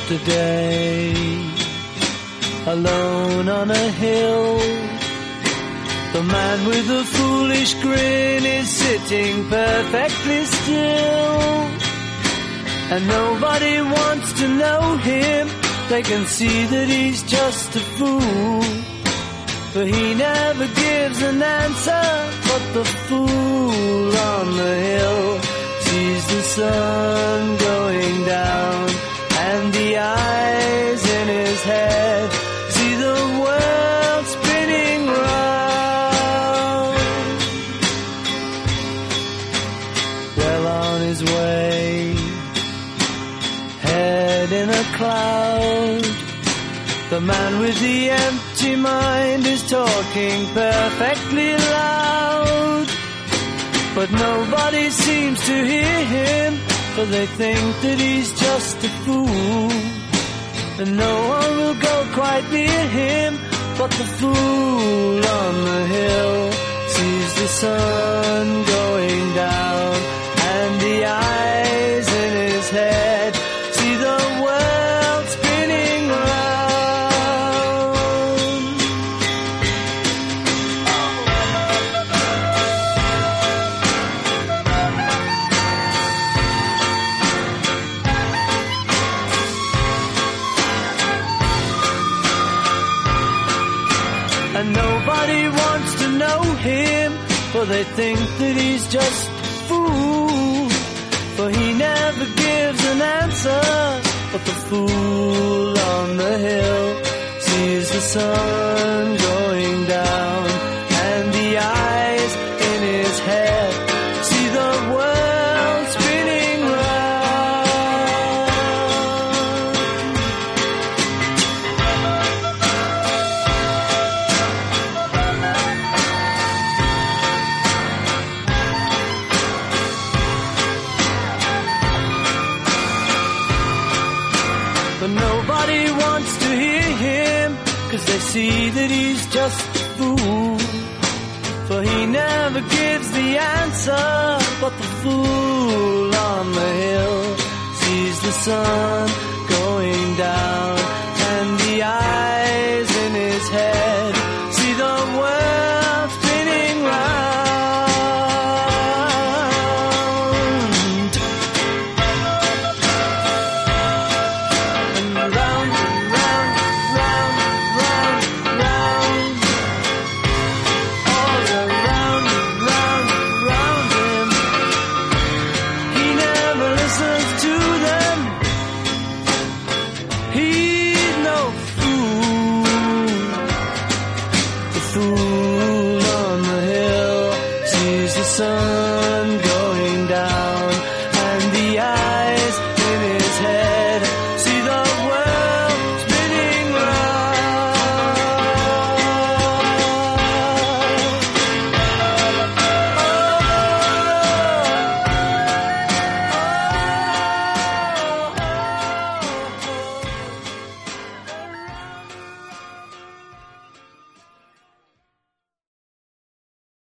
yesterday, alone on a hill. The man with the foolish grin is sitting perfectly still, and nobody wants to know him. They can see that he's just a fool, for he never gives an answer. But the fool on the hill sees the sun going down, and the eyes in his head see the world spinning round. Well on his way, head in a cloud, the man with the empty mind is talking perfectly loud. But nobody seems to hear him, for they think that he's just a fool, and no one will go quite near him. But the fool on the hill sees the sun going down, and the eyes in his head see the world spinning round. And nobody wants to know him, for they think that he's just a fool, for he never gives an answer. But the fool on the hill sees the sun going down, and the eyes in his head see the world spinning round. But nobody wants to hear him, 'cause they see that he's just a fool, for he never gives the answer. But the fool on the hill sees the sun going down, and the